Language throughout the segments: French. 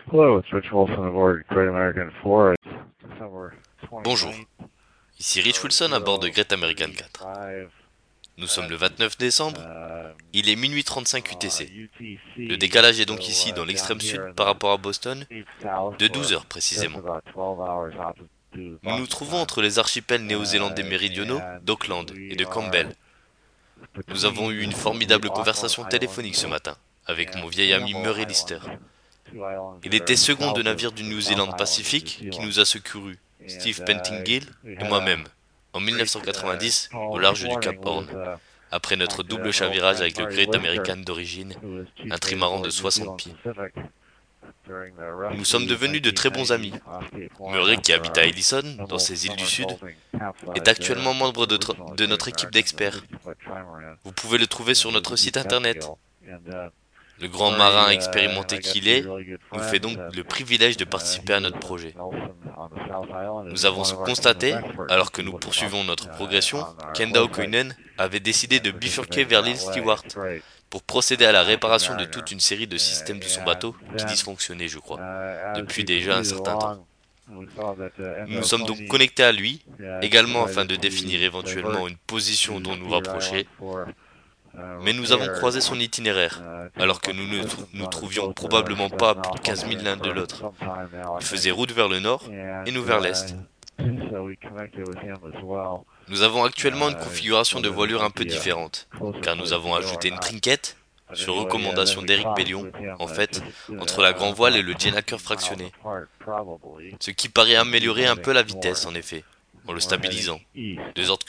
Hello, it's Rich Wilson aboard Great American 4. It's December Bonjour, 29th, ici Rich Wilson à bord de Great American 4. 035 Nous sommes le 29 décembre, um, il est minuit 35 UTC. Le UTC. décalage est So donc ici dans down l'extrême here sud in par the rapport à Boston deep south, de we're 12 heures just précisément. about 12 hours opposite to Nous nous Boston trouvons time. entre les archipels néo-zélandais méridionaux And d'Auckland et we de are Campbell. Nous avons eu between une the formidable Auckland conversation téléphonique ce Islands matin avec and mon vieil ami Campbell Murray Lister. Island, two islands Il that était are second de south of navire du the New South Zealand Island of New Pacific qui Zealand. nous a secourus, And Steve Pentingill we et had a moi-même, en great 1990 au call this large du Cap morning Horn, with après notre talking to double our old chavirage friend avec le Murray Great Lister, American d'origine, who was chief un mate trimaran de aboard New 60 Zealand pieds. Pacific during the Nous sommes rescue devenus de très bons amis. 1990 off Cape Horn Murray, qui after habite à our Ellison, dans double ces îles du Sud, somersaulting est capsized there actuellement and membre the de, original de Great notre équipe American, the d'experts. 60-foot trimaran, Vous pouvez le trouver sur with notre Steve site internet. Pettingill. And Le grand marin Murray and expérimenté I got to qu'il be est really good nous fait friends, donc and le privilège de he participer à was notre projet. Nelson on the South Island Nous is avons one of our team of constaté, experts, alors if que you nous look him up poursuivons notre progression, on our Kenda website Okoinen avait décidé and de bifurquer participate vers that l'île way. Stewart It's great. pour procéder à la Active réparation de mariner. toute une série de systèmes de son And bateau qui then, dysfonctionnaient, je crois, as depuis we déjà un proceeded certain temps. along, we saw that Nous Endo nous sommes donc Koini connectés à lui, had également afin decided de to définir divert éventuellement une position to dont nous Spear Island rapprocher, for mais nous avons repairs croisé son itinéraire, to a alors que bunch nous of ne systems nous on his trouvions boat that are probablement pas à stepping plus de off up 15 000 here l'un de for l'autre. some time now, I Il think. faisait route vers le nord et nous vers l'est. So we connected with him as well. Nous avons actuellement une configuration de Whether this voilure un might peu be a différente, closer car nous place to avons go or ajouté une not. trinquette, But sur anyway, then recommandation we d'Éric talked Bellion, with him en fait, just entre la Grand Voile et about le 15 Jennaker miles fractionné, apart, probably, ce qui paraît he's améliorer un peu heading la north, vitesse en effet, en le and we're heading stabilisant, east.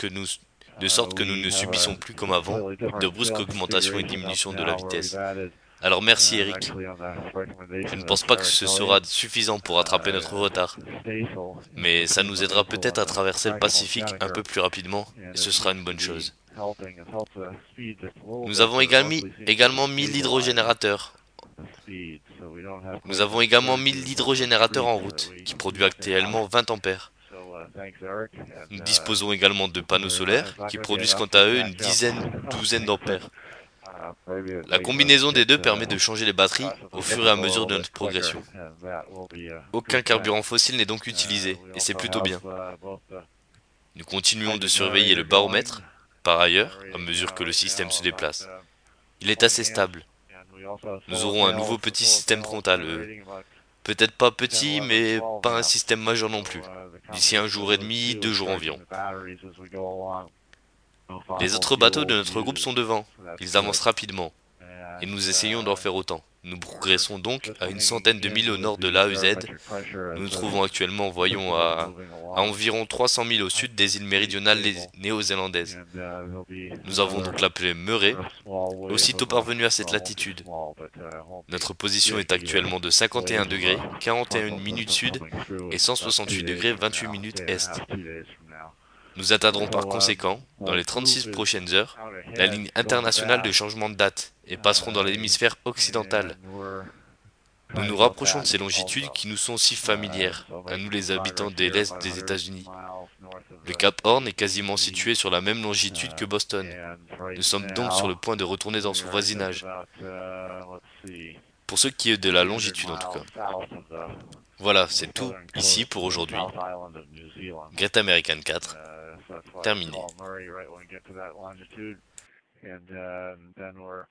de sorte que nous We ne have subissons a plus comme avant slightly de different brusques sail augmentations et configuration up diminutions de la now where we've vitesse. added, Alors merci Eric, actually on the je ne recommendation of pense pas que Eric ce Bellion, sera suffisant pour rattraper notre retard, Staysail in mais ça between nous the aidera Maple peut-être and à the traverser le fractional Pacifique un Jenniker, peu plus rapidement, and et it ce sera seems une to bonne be chose. helping us help the speed just a little Nous bit avons because most we seem to également be mis stabilizing l'hydrogénérateur. the speed, so we don't have Nous quite avons the également mis surges or l'hydrogénérateur en retreats that route, we qui produit used to have. actuellement 20 ampères. So thanks Eric, Nous and disposons également de panneaux it's solaires, not qui going to be produisent enough quant to à eux une catch up. douzaine d'ampères. Maybe it La makes us combinaison des hit deux permet de changer les batteries au possibly hit fur et them à a mesure little de bit notre quicker, progression. and that will be a Aucun good thing. carburant fossile n'est donc utilisé, We et c'est also plutôt bien. have both the Nous continuons de hydro surveiller le generator going, baromètre, par ailleurs, à generating mesure que le right système se now about déplace. Il est 20 assez amps, stable. and we also have Nous solar aurons un panels, nouveau the petit solar système panels frontal, generating about peut-être pas 10, petit, 11, mais 12 pas un amps. système majeur non So plus. the D'ici un combination jour of et those demi, two, 2 jours charging environ. the batteries as we go along, no Les fossil autres bateaux de fuels notre groupe sont used, devant. so that's Ils good. avancent rapidement, et And nous essayons d'en faire autant. Nous we're progressons donc just à une hanging centaine de milles in au with nord de the l'AEZ. barometric pressure Nous as nous the trouvons actuellement, voyons, system is moving à along. environ 300 milles au I sud think des îles pretty méridionales stable, néo-zélandaises. and there'll be Nous avons another donc l'appelé Murray, sort of small wave aussitôt of parvenu à cette well, it won't be latitude. small, but won't be Notre position est big either. actuellement de 51 Wave of degrés, a 41 frontal minutes system sud coming through et in about 168 2 days degrés from 28 now, minutes day and a est. half, 2 days from now. Nous atteindrons par So conséquent, dans our les group 36 is prochaines heures, out la ahead, ligne going internationale de fast, changement de date et passerons dans l'hémisphère occidental. and we're Nous trying nous to go rapprochons de fast ces longitudes also. qui nous sont si familières, So à nous making les habitants progress de here, l'Est about des 100 États-Unis. miles north of Le the Cap Horn est quasiment situé UTC. sur la même longitude que Boston. And right Nous sommes donc sur le now, point de retourner dans we son are just voisinage, about, let's see, pour ce qui est de la 300 longitude en tout cas. miles south of Voilà, the c'est tout southern ici coast pour of the aujourd'hui. South Island of New Zealand. Great American 4, So that's why we terminé. call Murray right when we get to that longitude. And then we're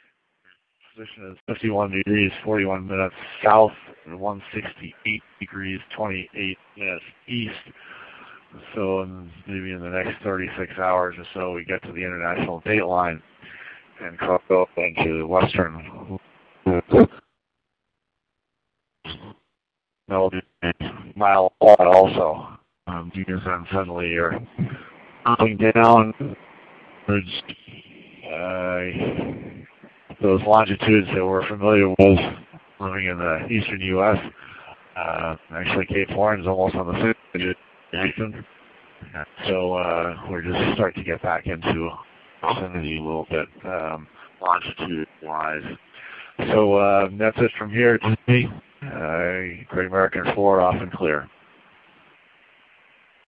position is 51 degrees, 41 minutes south, and 168 degrees, 28 minutes east. So maybe in the next 36 hours or so, we get to the international date line and cross up into the western. That'll be a mile wide also. Because then suddenly you're going down towards those longitudes that we're familiar with living in the eastern U.S. Actually, Cape Horn is almost on the same. So we're just starting to get back into vicinity a little bit, longitude-wise. So that's it from here. Great American 4 off and clear.